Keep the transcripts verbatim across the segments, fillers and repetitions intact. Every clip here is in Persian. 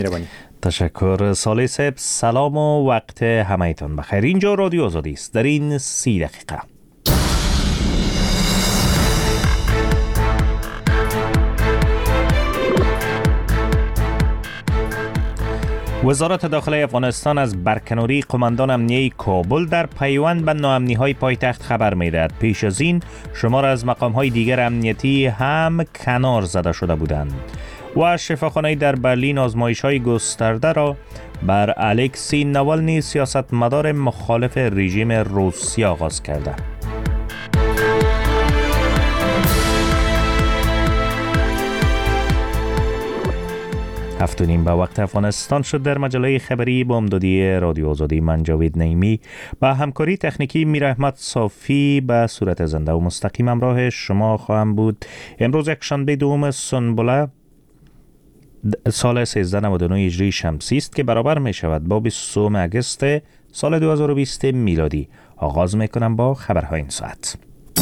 مهربانی. تشکر صالح صاحب. سلام و وقت همه‌تان بخیر. اینجا رادیو آزادی است. در این سی دقیقه وزارت داخله افغانستان از برکناری قماندان امنیه کابل در پیوند به ناامنی‌های پایتخت خبر می‌دهد. پیش از این شمار از مقام‌های دیگر امنیتی هم کنار زده شده بودند. و شفاخانه در برلین آزمایش‌های گسترده را بر الکسی ناوالنی سیاستمدار مخالف رژیم روسیه آغاز کرده. هفت و نیم به وقت افغانستان شد. در مجله خبری با امدادی رادیو آزادی من جاوید نعیمی با همکاری تکنیکی میر احمد صافی به صورت زنده و مستقیم همراه شما خواهم بود. امروز یک شنبه دوم سنبله سال سیزده نود و نه هجری شمسی است که برابر می شود با بیست و سوم اگست سال دو هزار و بیست میلادی. آغاز می کنم با خبرهای این ساعت.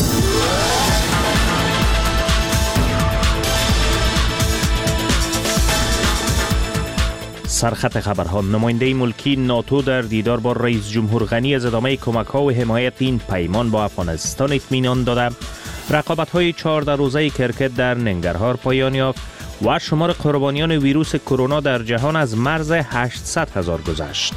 سرخط خبرها. نماینده ملکی ناتو در دیدار با رئیس جمهور غنی از ادامه کمک‌ها و حمایت این پیمان با افغانستان اطمینان داده. رقابت‌های چهارده روزه کرکت در ننگرهار پایان یافت و شمار قربانیان ویروس کرونا در جهان از مرز هشتصد هزار گذشت.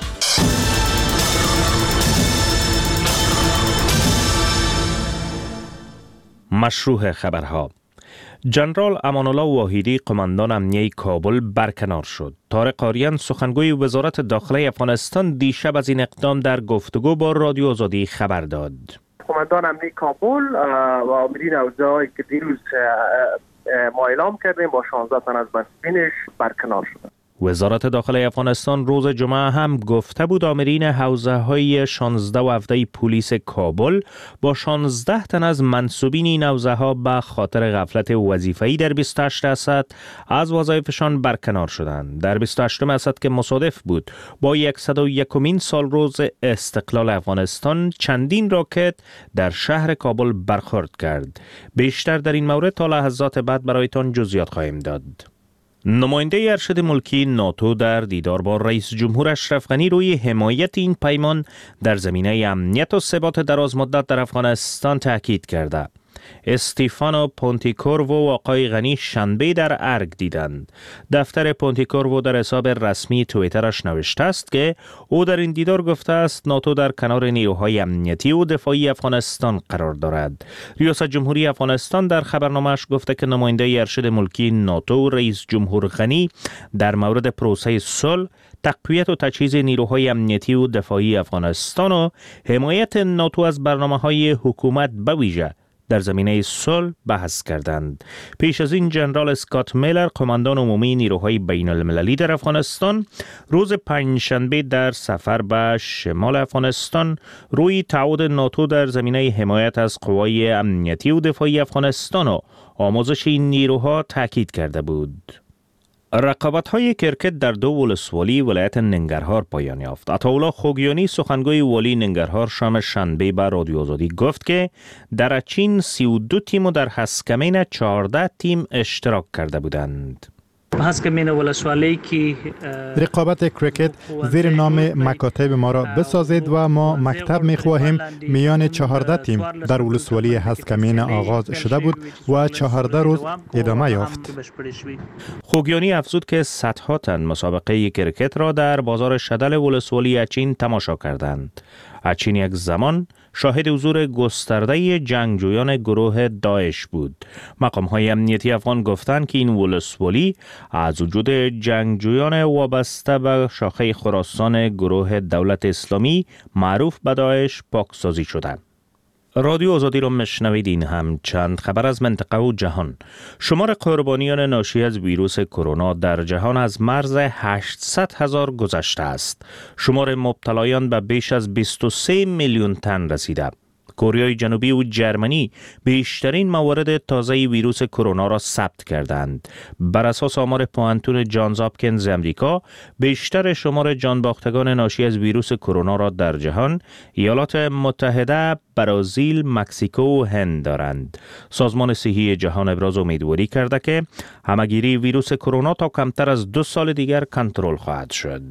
مشروع خبرها. جنرال امان الله واحدی قماندان امنیه کابل برکنار شد. طارق آریان سخنگوی وزارت داخله افغانستان دیشب از این اقدام در گفتگو با رادیو آزادی خبر داد. قماندان امنیه کابل و آمرین اوضاعی که دیروز ما اعلام کردیم با شانزده تن از مسئولینش برکنار شدند. وزارت داخله افغانستان روز جمعه هم گفته بود آمرین حوزه های شانزده و هفده پلیس کابل با شانزده تن از منصوبین این حوزه ها به خاطر غفلت وظیفه‌ای در بیست و هشت اسد از وظایفشان برکنار شدند. در بیست و هشت اسد که مصادف بود با صد و یکمین سال روز استقلال افغانستان، چندین راکت در شهر کابل برخورد کرد. بیشتر در این مورد تا لحظات بعد برایتان جزئیات خواهیم داد. نماینده ارشد ملکی ناتو در دیدار با رئیس جمهور اشرف غنی روی حمایت این پیمان در زمینه امنیت و ثبات دراز مدت در افغانستان تاکید کرده. استیفانو پونتیکورو و آقای غنی شنبه در ارگ دیدند. دفتر پونتیکورو در حساب رسمی توییترش نوشته است که او در این دیدار گفته است ناتو در کنار نیروهای امنیتی و دفاعی افغانستان قرار دارد. ریاست جمهوری افغانستان در خبرنامه‌اش گفته که نماینده ارشد ملکی ناتو رئیس جمهور غنی در مورد پروسه صلح، تقویت و تجهیز نیروهای امنیتی و دفاعی افغانستان و حمایت ناتو از برنامه‌های حکومت به ویژه در زمینه صلح بحث کردند. پیش از این جنرال اسکات میلر قماندان عمومی نیروهای بین المللی در افغانستان روز پنجشنبه در سفر به شمال افغانستان روی تعهد ناتو در زمینه حمایت از قوای امنیتی و دفاعی افغانستان و آموزش این نیروها تاکید کرده بود. رقابت‌های کرکت در دو ولسوالی ولایت ننگرهار پایان یافت. عطاالله خوگیانی سخنگوی والی ننگرهار شام شنبه به رادیو آزادی گفت که در اچین سی و دو تیم و در هسکمین چهارده تیم اشتراک کرده بودند. هسکمین ولسوالی که رقابت کرکت زیر نام مکاتب ما را بسازید و ما مکتب می خواهیم میان چهارده تیم در ولسوالی هسکمین آغاز شده بود و چهارده روز ادامه یافت. خوگیانی افزود که صدها تن مسابقه کرکت را در بازار شدل ولسوالی اچین تماشا کردند. اچین یک زمان شاهد حضور گسترده جنگجویان گروه داعش بود. مقام‌های امنیتی افغان گفتند که این ولسوالی از وجود جنگجویان وابسته به شاخه خراسان گروه دولت اسلامی معروف به داعش پاکسازی شده. رادیو آزادی را مشنوید. این هم چند خبر از منطقه و جهان. شمار قربانیان ناشی از ویروس کرونا در جهان از مرز هشتصد هزار گذشته است. شمار مبتلایان به بیش از بیست و سه میلیون تن رسیده. کره جنوبی و جرمنی بیشترین موارد تازه ویروس کرونا را ثبت کردند. بر اساس آمار پوانتون جانز هاپکینز امریکا، بیشتر شمار جانباختگان ناشی از ویروس کرونا را در جهان ایالات متحده، برزیل، مکزیکو و هند دارند. سازمان صحی جهان ابراز امیدواری کرده که همهگیری ویروس کرونا تا کمتر از دو سال دیگر کنترل خواهد شد.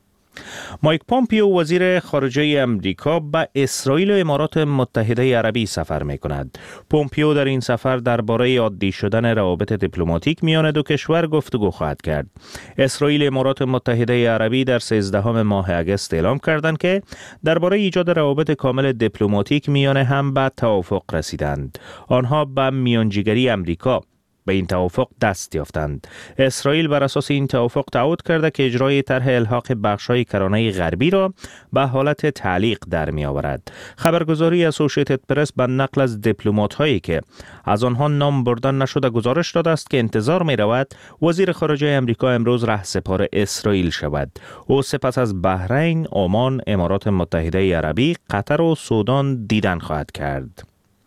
مایک پومپیو وزیر خارجه امریکا به اسرائیل و امارات متحده عربی سفر می کند. پومپیو در این سفر درباره عادی شدن روابط دیپلماتیک میان دو کشور گفتگو خواهد کرد. اسرائیل و امارات متحده عربی در سیزدهم ماه اگست اعلام کردند که درباره ایجاد روابط کامل دیپلماتیک میان هم به توافق رسیدند. آنها به میانجیگری امریکا به این توافق دست یافتند. اسرائیل بر اساس این توافق تعهد کرده که اجرای طرح الحاق بخش‌های کرانه غربی را به حالت تعلیق در می آورد. خبرگزاری اسوسییتد پرس به نقل از دیپلمات‌هایی که از آنها نام بردن نشده گزارش داده است که انتظار می رود وزیر خارجه امریکا امروز رهسپار اسرائیل شود. او سپس از بحرین، عمان، امارات متحده عربی، قطر و سودان دیدن خواهد کرد.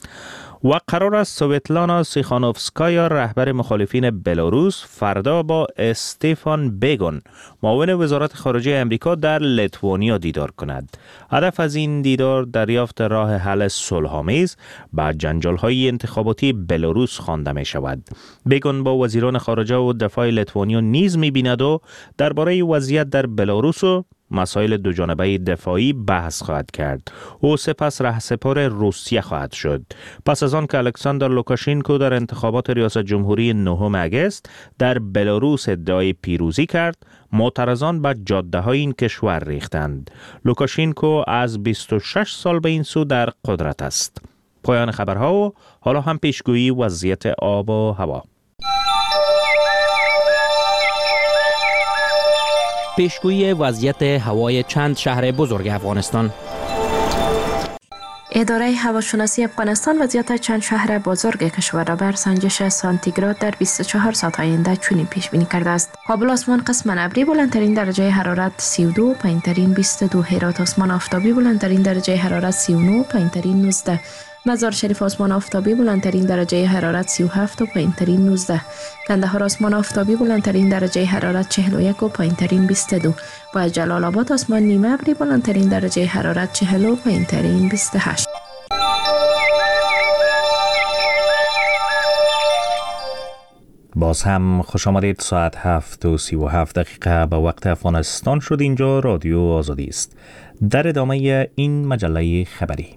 و قرار است سویتلانا سیخانوفسکایا رهبر مخالفین بلاروس فردا با استفان بیگون معاون وزارت خارجه امریکا در لیتوانیا دیدار کند. هدف از این دیدار دریافت راه حل صلح‌آمیز به جنجال‌های انتخاباتی بلاروس خوانده می شود. بیگون با وزیران خارجه و دفاع لیتوانیا نیز می بیند و درباره وضعیت در بلاروس و مسائل دوجانبه دفاعی بحث خواهد کرد. او سپس رهسپار روسیه خواهد شد. پس از آن که الکساندر لوکاشینکو در انتخابات ریاست جمهوری نهم اگست در بلاروس ادعای پیروزی کرد، معترضان به جاده‌های این کشور ریختند. لوکاشینکو از بیست و شش سال به این سو در قدرت است. پایان خبرها و حالا هم پیشگویی وضعیت آب و هوا. پیشگویی وضعیت هوای چند شهر بزرگ افغانستان. اداره هواشناسی افغانستان وضعیت چند شهر بزرگ کشور را بر سنجش سانتیگراد در بیست و چهار ساعت آینده چنین پیش بینی کرده است: کابل آسمان قسما ابری، بلندترین درجه حرارت سی و دو، پایینترین بیست و دو. هرات آسمان آفتابی، بلندترین درجه حرارت سی و نه، پایینترین نوزده. مزار شریف آسمان آفتابی، بلندترین درجه حرارت سی و هفت و پایینترین نوزده. کندهار آسمان آفتابی، بلندترین درجه حرارت چهل و یک و پایینترین بیست و دو. با جلال آباد آسمان نیمه ابری، بلندترین درجه حرارت چهل و پایینترین بیست و هشت. باز هم خوش آمدید. ساعت هفت و سی و هفت دقیقه به وقت افغانستان شد. اینجا رادیو آزادی است. در ادامه این مجله خبری.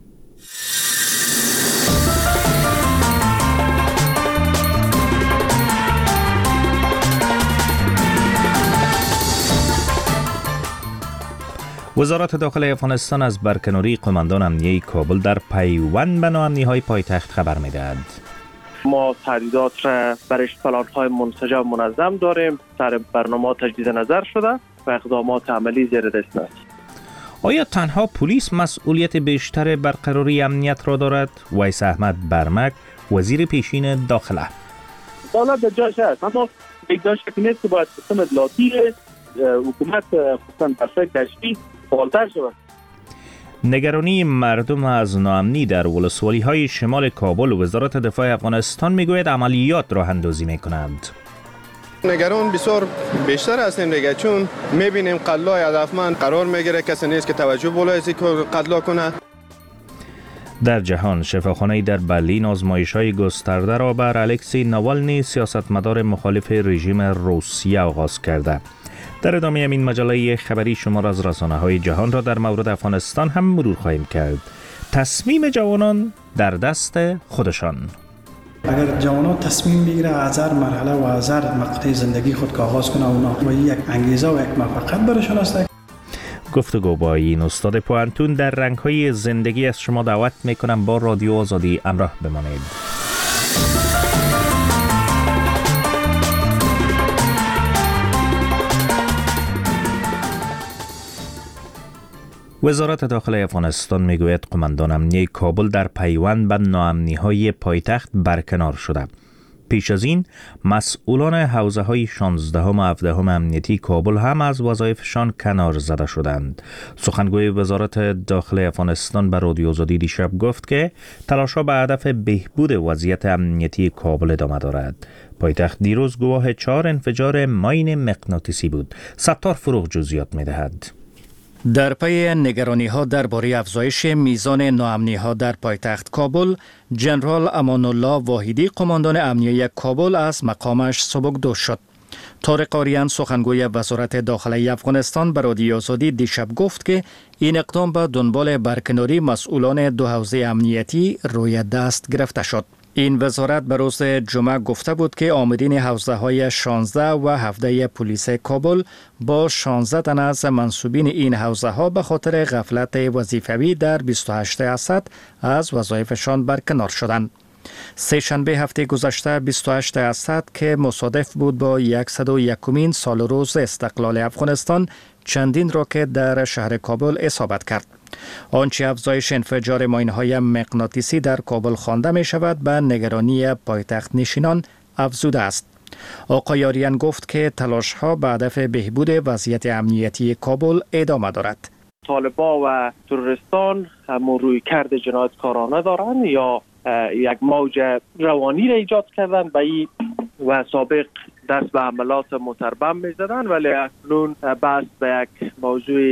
وزارت داخلی افغانستان از برکناری قماندان امنیه کابل در پیوند به ناامنی‌های پایتخت خبر می‌دهد. ما تهدیدات را برش پلان‌های منسجم منظم داریم. سر برنامه تجدید نظر شده و اقدامات عملی زیر دست است. آیا تنها پلیس مسئولیت بیشتر برقراری امنیت را دارد؟ ویس احمد برمک، وزیر پیشین داخله. حالا به جاش هست، اما یک جاش که نیست که باید سیستم اطلاعاتی حکومت خصوصا بخش کشفی فعالتر شود. نگرانی مردم از ناامنی در ولسوالی‌های شمال کابل، وزارت دفاع افغانستان میگوید عملیات راه اندازی میکنند. نگران بسیار بیشتر هستیم دیگه، چون میبینیم قتل‌های هدفمند قرار میگیره، کسی نیست که توجه بالای که قتل کنه. در جهان، شفاخانه‌ای در برلین آزمایش‌های گسترده را بر الکسی ناوالنی، سیاستمدار مخالف رژیم روسیه آغاز کرده. در ادامه این مجله خبری شما را از رسانه‌های جهان را در مورد افغانستان هم مرور خواهیم کرد. تصمیم جوانان در دست خودشان. اگر جوانان تصمیم بگیره از هر مرحله و از هر مقطع زندگی خود که آغاز کنه، اونا و یک انگیزه و یک موفقیت برشان است. گفتگو با این استاد پوانتون در رنگ‌های زندگی از شما دعوت می‌کنم با رادیو آزادی همراه بمانید. وزارت داخلی افغانستان میگوید قماندان امنیه کابل در پیوند به ناامنی‌های پایتخت برکنار شده. پیش از این مسئولان حوزه های شانزده و هفده امنیتی کابل هم از وظایفشان کنار زده شدند. سخنگوی وزارت داخلی افغانستان به رادیو آزادی دیشب گفت که تلاش‌ها به هدف بهبود وضعیت امنیتی کابل ادامه دارد. پایتخت دیروز گواه چهار انفجار ماین مغناطیسی بود. ستار فروغ جزئیات می‌دهد. در پی نگرانی ها درباره افزایش میزان ناامنی ها در پایتخت کابل، جنرال امان الله واحدی قماندان امنیه کابل از مقامش سبکدوش شد. طارق آریان سخنگوی وزارت داخلی افغانستان به رادیو آزادی دیشب گفت که این اقدام به دنبال برکناری مسئولان دو حوزه امنیتی روی دست گرفته شد. این وزارت به روز جمعه گفته بود که آمرین حوزه های شانزده و هفده پلیس کابل با شانزده تن از منصوبین این حوزه ها به خاطر غفلت وظیفوی در بیست و هشت اسد از وظایفشان برکنار شدند. سه شنبه هفته گذشته بیست و هشت اسد که مصادف بود با صد و یکمین سال روز استقلال افغانستان چندین راکت در شهر کابل اصابت کرد. آنچه افزایش انفجار ماین‌های مغناطیسی در کابل خوانده می شود به نگرانی پایتخت نشینان افزوده است. آقای آریان گفت که تلاش‌ها به هدف بهبود وضعیت امنیتی کابل ادامه دارد. طالبان و تروریستان هم روی کرد جنایتکارانه دارند یا یک موج روانی را ایجاد کردن به این و سابق دست به حملات متربم می زدن، ولی اکنون بحث به یک موضوع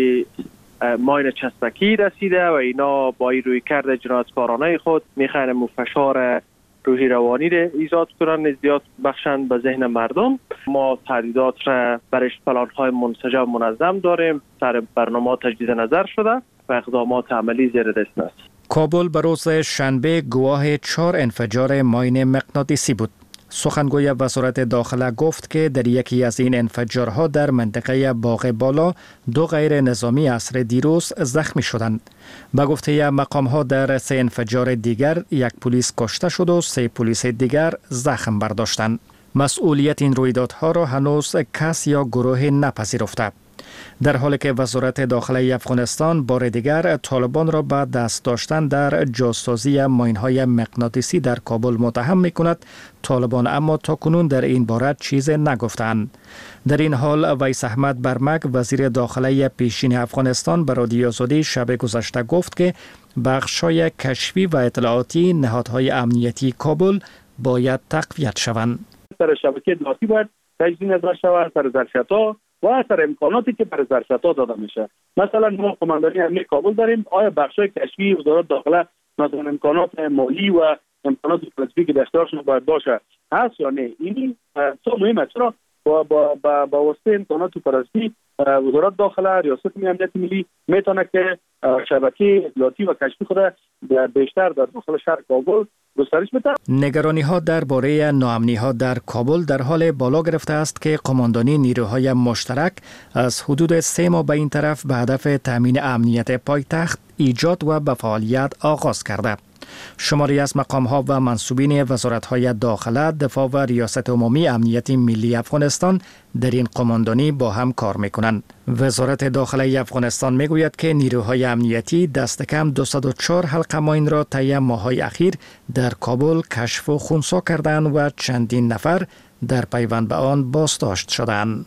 ماین چسبکی رسیده و اینا با این روی کرد جنایتکارانه خود میخواین فشار روحی روانی را ایجاد کنن، زیاد بخشند به ذهن مردم. ما تهدیدات را برش پلان‌های منسجم و منظم داریم، سر برنامه تجدید نظر شده و اقدامات عملی زیر دست است. کابل به روز شنبه گواه چهار انفجار ماین مغناطیسی بود. سخنگوی وزارت داخله گفت که در یکی از این انفجارها در منطقه باغ بالا دو غیر نظامی عصر دیروز زخمی شدند. به گفته مقام‌ها در سه انفجار دیگر یک پلیس کشته شد و سه پلیس دیگر زخم برداشتند. مسئولیت این رویدادها را هنوز کس یا گروه نپذیرفته. در حالی که وزارت داخلی افغانستان بار دیگر طالبان را به دست داشتن در جاسازی ماین‌های مغناطیسی در کابل متهم می‌کند، طالبان اما تاکنون در این باره چیز نگفتند. در این حال ویس احمد برمک وزیر داخلی پیشین افغانستان به رادیو آزادی شب گذشته گفت که بخش‌های کشفی و اطلاعاتی نهادهای امنیتی کابل باید تقویت شوند. سر شبکه اطلاعاتی باید تجدید نظر شود، سر ظرفیت‌ها و اثر امکاناتی که برای ظرفیت‌ها داده میشه. مثلا ما قماندانی امنیت کابل داریم، آیا بخشای کشفی وزارت داخله مثلا امکانات مالی و امکانات فلسفی که در اختیارشون باید باشه هست یا نه؟ این تو مهمه، چرا با با با, با واسطه امکانات فلسفی وزارت داخله ریاست امنیت ملی میتونه که شبکه اطلاعاتی و کشفی خود بیشتر در داخل شهر کابل گسترش بده. نگرانی ها درباره ناامنی ها در کابل در حال بالا گرفته است که قماندانی نیروهای مشترک از حدود سه ماه به این طرف به هدف تامین امنیت پایتخت ایجاد و به فعالیت آغاز کرده. شماری از مقام‌ها و منصوبین وزارت‌های داخله، دفاع و ریاست عمومی امنیت ملی افغانستان در این قماندانی با هم کار می‌کنند. وزارت داخله افغانستان می‌گوید که نیروهای امنیتی دست کم دویست و چهار حلقه ماین را طی ماه‌های اخیر در کابل کشف و خنثی کردند و چندین نفر در پیوند به آن بازداشت شدند.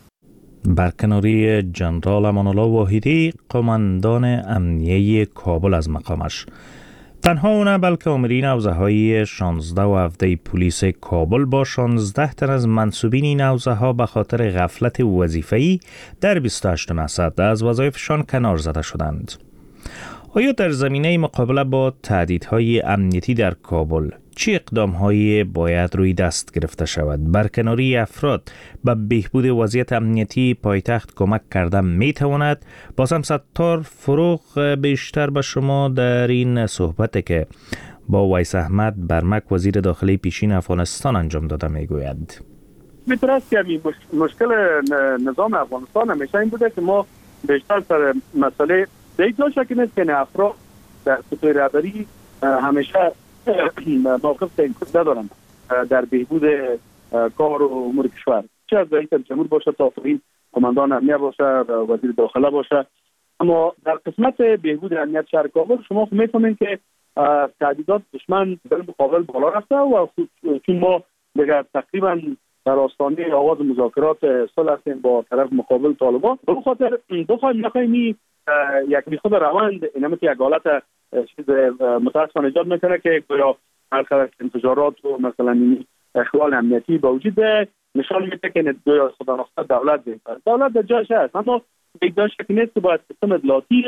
برکناری جنرال امان الله واحدی قماندان امنیه کابل از مقامش. تنها او نه بلکه آمرین حوزه های شانزده و هفده پلیس کابل با شانزده تن از منصوبین این حوزه ها به خاطر غفلت وظیفه‌ای در بیست و هشت اسد از وظایفشان کنار زده شدند. آیا در زمینه مقابله با تهدیدهای امنیتی در کابل چه اقدام‌هایی باید روی دست گرفته شود؟ برکناری افراد به بهبود وضعیت امنیتی پایتخت کمک کرده می‌تواند؟ بازم ستار فروغ بیشتر به شما در این صحبت که با ویس احمد برمک وزیر داخلی پیشین افغانستان انجام داده میگوید. میتونه است که مشکل نظام افغانستان همیشه این بوده که ما بیشتر سر مسئله دیگه شکل نیست که افراد در سطح رهبری همیشه موقف تعیین کننده دارند در بهبود کار و امور کشور، چه از رئیس جمهور باشه تا پایین قماندان امنیت باشه، وزیر داخله باشه. اما در قسمت بهبود امنیت شهر کابل شما میفهمید که تهدیدات دشمن در مقابل بالا رفته و چون ما دیگر تقریبا در آستانه آغاز مذاکرات صلح هستیم با طرف مقابل طالبان. به خاطر بخوایم نخوایم یک بیخود روند اینم یک حالت چیز متاسفانه ایجاد میکنه که گویا هر خلاص انتظارات و مثلا اخلال امنیتی با وجود نشان میده که گویا خدا نخواهد دولت ده. دولت در جایش هست، اما یک جایش که نیست که باید سیستم اطلاعاتی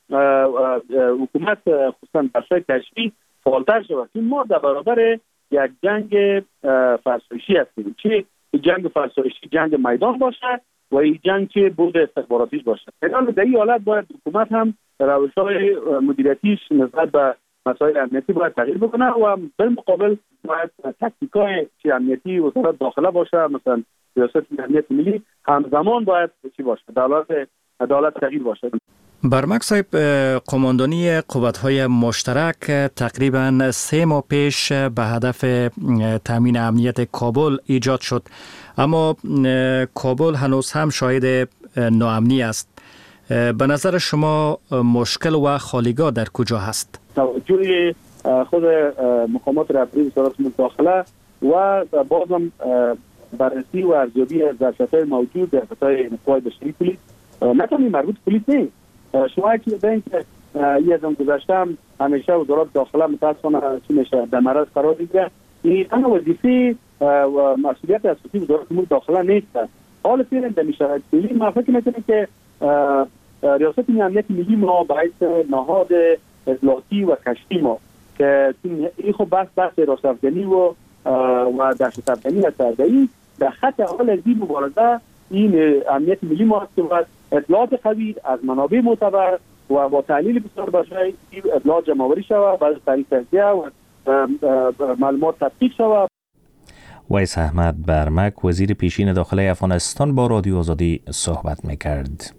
حکومت خصوصا بخشای کشفی فعالتر شود. این ما در برابر یک جنگ فرسایشی هستیم، چه جنگ فرسایشی جنگ میدان باشه و این جنگ که بود استخباراتیش باشه. در این حالت باید حکومت هم روش‌های مدیریتیش نسبت به مسائل امنیتی باید تغییر بکنه و بالمقابل باید تکتیکای چی امنیتی وزارت داخله باشه، مثلا سیاست امنیت ملی همزمان باید چی باشه، دولت عدالت تغییر باشه. برمک صاحب، قماندانی قوت‌های مشترک تقریباً سه ماه پیش به هدف تامین امنیت کابل ایجاد شد، اما کابل هنوز هم شاهد ناامنی است. به نظر شما مشکل و خالیگاه در کجا هست؟ توجه خود مقامات رهبری وزارت داخله و بازم بررسی و ارزیابی ظرفیت‌های موجود در سطح قوای بشری پلیس، نه تنها مربوط پلیس نیست. شما که ببینید که یه از گذشتم همیشه وزارت داخله متاسفانه چی میشه در معرض قرار میگیره. این اما وظیفه و مسئولیت اساسی وزارت امور داخله نیست. حال فعلا در میشه ملی ما فکر میکنیم که ریاست امنیت ملی ما باید نهاد اطلاعاتی و کشفی ما که این خب بس بس راست افغانی و و دهشت افغانی هست. در خط اول از این مبارزه این امنیت ملی ما هست که باید اطلاعات قوی از منابع معتبر و با تحلیل بسیار باشه اطلاعات جمع‌آوری شود، بعد طریق تجزیه و معلومات تطبیق شود. ویس احمد برمک، وزیر پیشین داخلی افغانستان، با رادیو آزادی صحبت می‌کرد.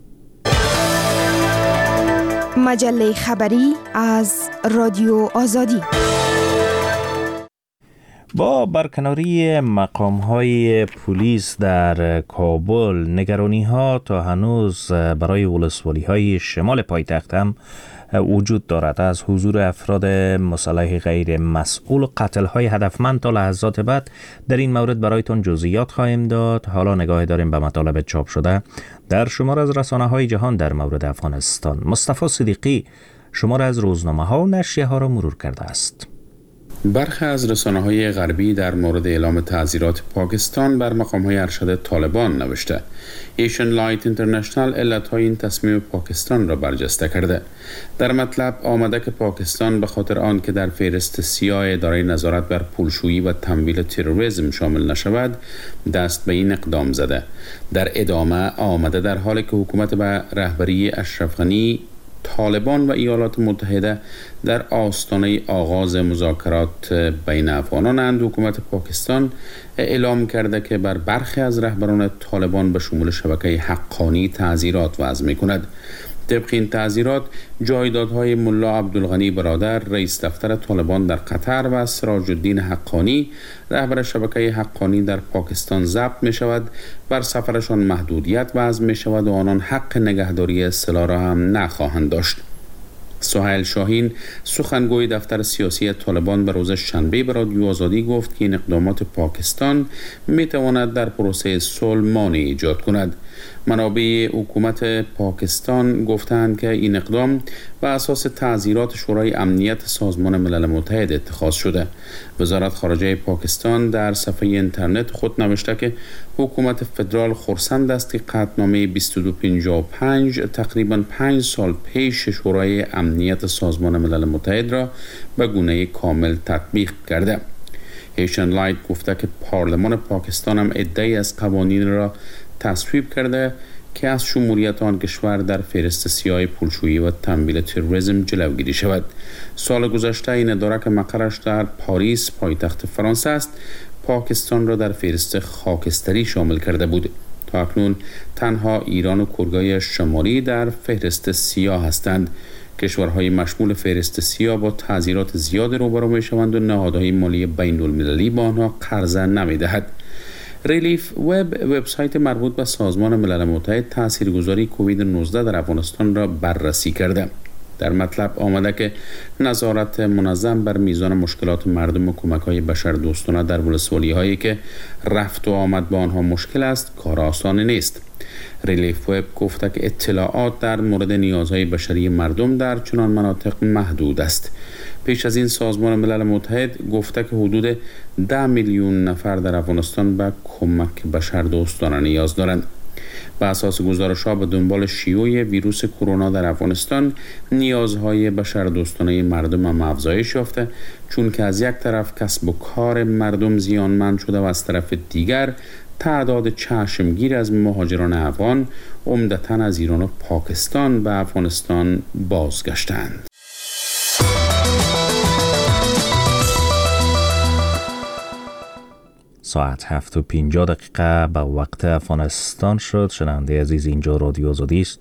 مجله خبری از رادیو آزادی. با برکناری مقام‌های پلیس در کابل، نگرانی‌ها تا هنوز برای ولسوالی‌های شمال پایتخت هم وجود دارد. از حضور افراد مسلح غیر مسئول قتل‌های هدفمند تا لحظات بعد در این مورد برایتان جزئیات خواهیم داد. حالا نگاه داریم به مطالب چاپ شده در شمار از رسانه‌های جهان در مورد افغانستان. مصطفی صدیقی شمار از روزنامه‌ها و نشریه‌ها را مرور کرده است. برخی از رسانه‌های غربی در مورد اعلام تعزیرات پاکستان بر مقام‌های ارشد طالبان نوشته. ایشن لایت اینترنشنال علت‌های این تصمیم پاکستان را برجسته کرده. در مطلب آمده که پاکستان به خاطر آن که در فهرست سیاه اداره نظارت بر پولشویی و تمویل تروریسم شامل نشود، دست به این اقدام زده. در ادامه آمده در حالی که حکومت به رهبری اشرف غنی، طالبان و ایالات متحده در آستانه آغاز مذاکرات بین افغانانند، حکومت پاکستان اعلام کرده که بر برخی از رهبران طالبان به شمول شبکه حقانی تعزیرات وضع می‌کند. طبق این تعزیرات، جایدادهای ملا عبدالغنی برادر، رئیس دفتر طالبان در قطر، و سراج الدین حقانی، رهبر شبکه حقانی در پاکستان ضبط می شود. بر سفرشان محدودیت وضع می شود و آنان حق نگهداری اصطلاح را هم نخواهند داشت. سهیل شاهین، سخنگوی دفتر سیاسی طالبان، به روز شنبه به رادیو آزادی گفت که این اقدامات پاکستان می تواند در پروسه صلح مانع ایجاد کند. منابع حکومت پاکستان گفتند که این اقدام بر اساس تعزیرات شورای امنیت سازمان ملل متحد اتخاذ شده. وزارت خارجه پاکستان در صفحه اینترنت خود نوشته که حکومت فدرال خرسند است که قطعنامه بیست و دو پنجاه و پنج تقریباً پنج سال پیش شورای امنیت سازمان ملل متحد را به گونه کامل تطبیق کرده. هیشن لایت گفته که پارلمان پاکستان هم عده‌ای از قوانین را تصویب کرده که از شمولیت آن کشور در فهرست سیاه پولشویی و تمویل تروریسم جلوگیری شود. سال گذشته این اداره که مقرش در پاریس، پایتخت فرانسه است، پاکستان را در فهرست خاکستری شامل کرده بود. تا اکنون تنها ایران و کره شمالی در فهرست سیاه هستند. کشورهای مشمول فهرست سیاه با تعزیرات زیاد روبرو می‌شوند و نهادهای مالی بین المللی با آنها قرضه نمی‌دهد. ریلیف وب، وبسایت مربوط به سازمان ملل متحد، تاثیرگذاری کووید نوزده در افغانستان را بررسی کرده. در مطلب آمده که نظارت منظم بر میزان مشکلات مردم و کمک‌های بشردوستانه در ولسوالی‌هایی که رفت و آمد با آنها مشکل است کار آسانی نیست. ریلیف وب گفته که اطلاعات در مورد نیازهای بشری مردم در چنان مناطق محدود است. پیش از این سازمان ملل متحد گفته که حدود ده میلیون نفر در افغانستان به کمک بشردوستانه نیاز دارند. به اساس گزارش‌ها به دنبال شیوع ویروس کرونا در افغانستان نیازهای بشردوستانه مردم هم افزایش یافته، چون که از یک طرف کسب و کار مردم زیانمند شده و از طرف دیگر تعداد چشمگیر از مهاجران افغان عمدتاً از ایران و پاکستان به افغانستان بازگشتند. ساعت هفت و پنجاه دقیقه به وقت افغانستان شد. شنونده عزیز، اینجا رادیو آزادی است.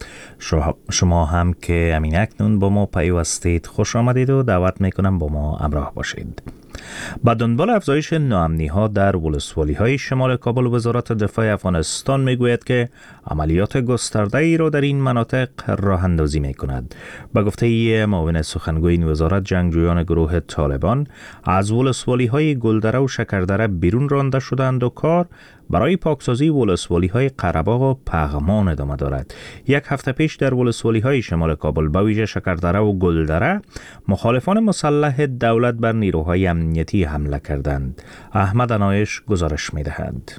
شما هم که همین اکنون با ما پیوستید خوش آمدید و دعوت میکنم با ما همراه باشید. با دنبال افزایش ناامنی ها در ولسوالی های شمال کابل، وزارت دفاع افغانستان میگوید که عملیات گسترده ای را در این مناطق راه اندازی می کند. به گفته معاون سخنگوی این وزارت، جنگجویان گروه طالبان از ولسوالی های گلدره و شکردره بیرون رانده شدند و کار برای پاکسازی ولسوالی های قره‌باغ و پغمان ادامه دارد. یک هفته پیش در ولسوالی های شمال کابل، به ویژه شکردره و گلدره، مخالفان مسلح دولت بر نیروهای امنیتی حمله کردند. احمد عنایش گزارش می‌دهد.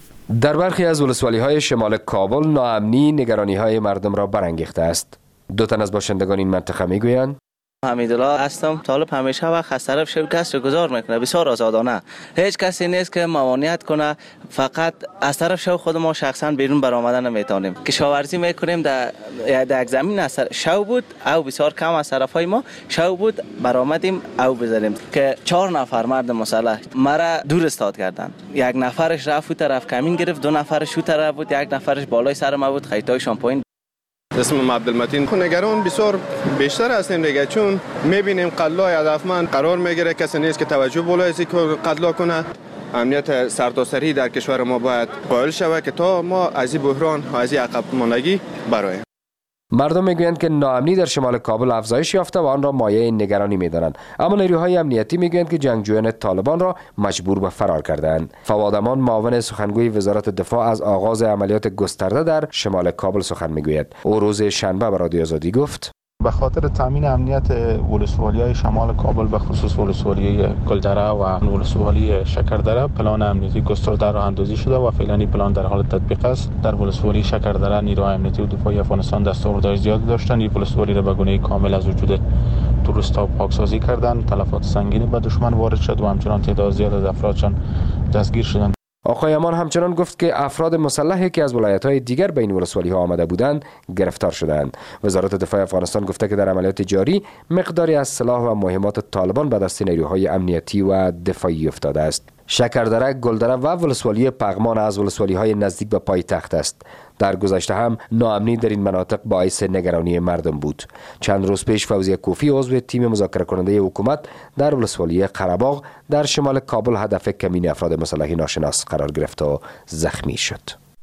در برخی از ولسوالی های شمال کابل ناامنی نگرانی های مردم را برانگیخته است. دو تن از باشندگان این منطقه میگویند: حمیدالله هستم. طالب همیشه وقت از طرف شکست رو گذار میکنه، بسیار آزادانه. هیچ کسی نیست که ممانعت کنه. فقط از طرف شو خود ما شخصا بیرون برآمدن نمیتونیم. کشاورزی میکنیم در در زمین از شو بود او بسیار کم از طرفای ما شو بود برآمدیم او بزنیم که چهار نفر مرد مسلح مرا دور استاد کردن. یک نفرش رفت طرف کمین گرفت، دو نفرش اون طرف بود، یک نفرش بالای سر ما بود، خیطایشون پایین. اسمم عبدالمتین. نگران بسیار بیشتر هستیم دیگه، چون میبینیم قتلای هدفمند قرار میگیره، کسی نیست که توجه بالای که قتل کنه. امنیت سرتاسری در کشور ما باید قائل شود که تا ما از این بحران و از این عقب ماندگی برآییم. مردم میگویند که ناامنی در شمال کابل افزایش یافته و آن را مایه نگرانی میدانند، اما نیروهای امنیتی میگویند که جنگجویان طالبان را مجبور به فرار کردند. فواد امان، معاون سخنگوی وزارت دفاع، از آغاز عملیات گسترده در شمال کابل سخن میگوید. او روز شنبه به رادیو آزادی گفت: به خاطر تامین امنیت ولسوالی‌های شمال کابل، به خصوص ولسوالی گلدره و ولسوالی شکردره، پلان امنیتی گسترده راه اندازی شده و فعلا این پلان در حال تطبیق است. در ولسوالی شکردره نیروهای امنیتی و دفاعی افغانستان دستاوردهای زیادی داشتند. این ولسوالی را به گونه کامل از وجود تروریست‌ها پاکسازی کردند. تلفات سنگینی به دشمن وارد شد و همچنان تعداد زیاد از افرادشان دستگیر شدند. آقای امان همچنان گفت که افراد مسلحی که از ولایت‌های دیگر به این ولسوالی‌ها آمده بودند گرفتار شدند. وزارت دفاع افغانستان گفته که در عملیات جاری مقداری از سلاح و مهمات طالبان به دست نیروهای امنیتی و دفاعی افتاده است. شکردره، گلدره و ولسوالی پغمان از ولسوالی‌های نزدیک به پایتخت است. در گذشته هم ناامنی در این مناطق باعث نگرانی مردم بود. چند روز پیش فوزیه کوفی، عضو تیم مذاکره کننده حکومت در ولسوالی قره‌باغ در شمال کابل، هدف کمین افراد مسلح ناشناس قرار گرفت و زخمی شد.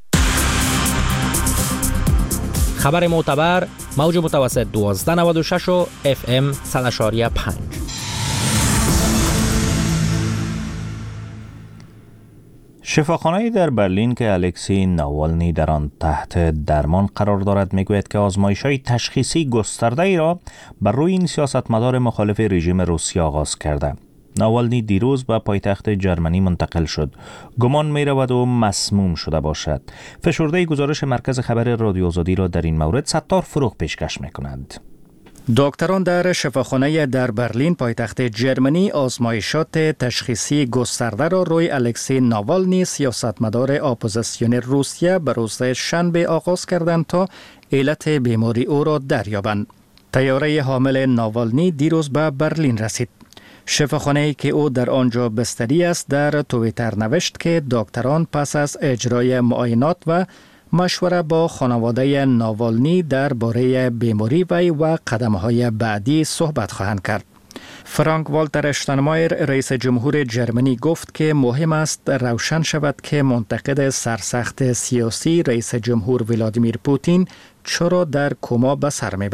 خبر معتبر، موج متوسط دوازده نود و شش و اف ام صد و پنج. شفاخانه‌ای در برلین که الکسی ناوالنی در آن تحت درمان قرار دارد میگوید که آزمایش‌های تشخیصی گسترده‌ای را بر روی این سیاستمدار مخالف رژیم روسیه آغاز کرده. ناوالنی دیروز به پایتخت جرمنی منتقل شد. گمان می‌رود او مسموم شده باشد. فشرده گزارش مرکز خبر رادیو آزادی را در این مورد ستار فروغ پیشکش می‌کند. دکتران در شفاخانه در برلین پایتخت جرمنی آزمایشات تشخیصی گسترده را روی الکسی ناوالنی، سیاستمدار اپوزیسیون روسیه، به روز شنبه آغاز کردند تا علت بیماری او را دریابند. طیاره حامل ناوالنی دیروز به برلین رسید. شفاخانه‌ای که او در آنجا بستری است در توییتر نوشت که دکتران پس از اجرای معاینات و مشوره با خانواده ناوالنی درباره بیماری وی و قدم‌های بعدی صحبت خواهند کرد. فرانک والتر اشتاینمایر، رئیس جمهور جرمنی، گفت که مهم است روشن شود که منتقد سرسخت سیاسی رئیس جمهور ولادیمیر پوتین چرا در کما به سر میبرد.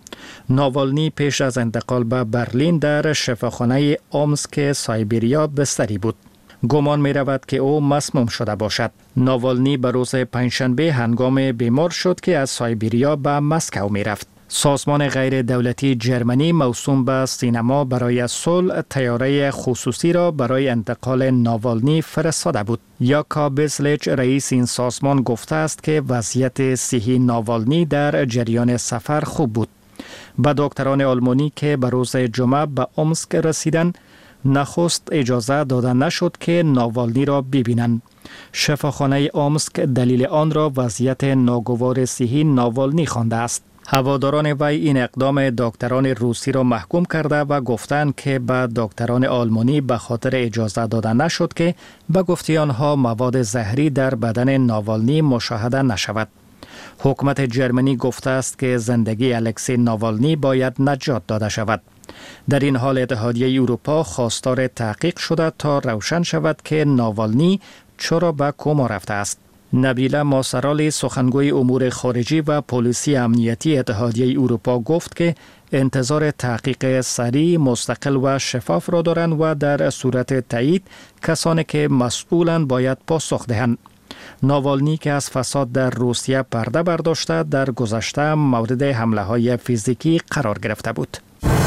ناوالنی پیش از انتقال به برلین در شفاخانه اومسک سایبریا بستری بود. گمان می رود که او مسموم شده باشد. ناوالنی به روز پنجشنبه هنگام بیمار شد که از سایبریا به مسکو می رفت. سازمان غیر دولتی جرمنی موسوم به سینما برای صلح طیاره خصوصی را برای انتقال ناوالنی فرستاده بود. یاکا بیسلیچ رئیس این سازمان گفته است که وضعیت صحی ناوالنی در جریان سفر خوب بود. به دکتران آلمانی که به روز جمعه به اومسک رسیدند نخست اجازه داده نشد که ناوالنی را ببینند. شفاخانه اومسک دلیل آن را وضعیت ناگوار صحی ناوالنی خوانده است. هواداران وی این اقدام دکتران روسی را محکوم کرده و گفتند که به دکتران آلمانی به خاطر اجازه داده نشد که به گفته آنها مواد زهری در بدن ناوالنی مشاهده نشود. حکومت جرمنی گفته است که زندگی الکسی ناوالنی باید نجات داده شود. در این حال اتحادیه اروپا خواستار تحقیق شده تا روشن شود که ناوالنی چرا به کما رفته است. نبیله ماسرالی سخنگوی امور خارجی و پلیسی امنیتی اتحادیه اروپا گفت که انتظار تحقیق سریع، مستقل و شفاف را دارند و در صورت تایید کسانی که مسئولند باید پاسخ دهند. ناوالنی که از فساد در روسیه پرده برداشته در گذشته مورد حمله های فیزیکی قرار گرفته بود.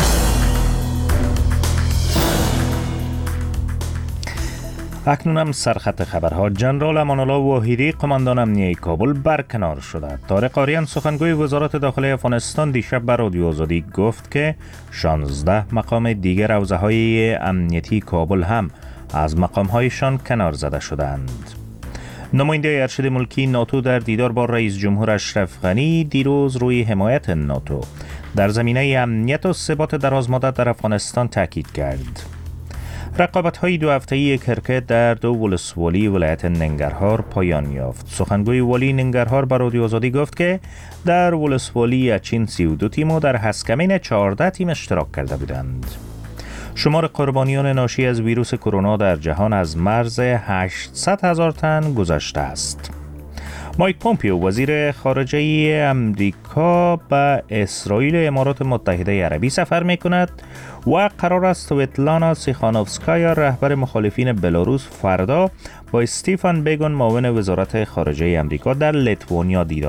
اکنون هم سرخط خبرها. جنرال امان الله واحدی قماندان امنیه کابل برکنار شده. طارق آریان سخنگوی وزارت داخلی افغانستان دیشب به رادیو آزادی گفت که شانزده مقام دیگر حوزه‌های امنیتی کابل هم از مقام‌هایشان کنار زده شدند. نماینده ارشد ملکی ناتو در دیدار با رئیس جمهور اشرف غنی دیروز روی حمایت ناتو در زمینه امنیت و ثبات درازمدت در افغانستان تاکید کرد. رقابت‌های دو هفته‌ای کرکت در دو ولسوالی ولایت ننگرهار پایان یافت. سخنگوی والی ننگرهار به رادیو آزادی گفت که در ولسوالی اچین سی و دو تیم و در هسکمین چهارده تیم اشتراک کرده بودند. شمار قربانیان ناشی از ویروس کرونا در جهان از مرز هشتصد هزار تن گذشته است. مایک پومپیو وزیر خارجه امریکا به اسرائیل و امارات متحده عربی سفر می کند و قرار است سویتلانا سیخانوفسکایا رهبر مخالفین بلاروس فردا با استیفان بیگون معاون وزارت خارجه امریکا در لیتوانیا دیدار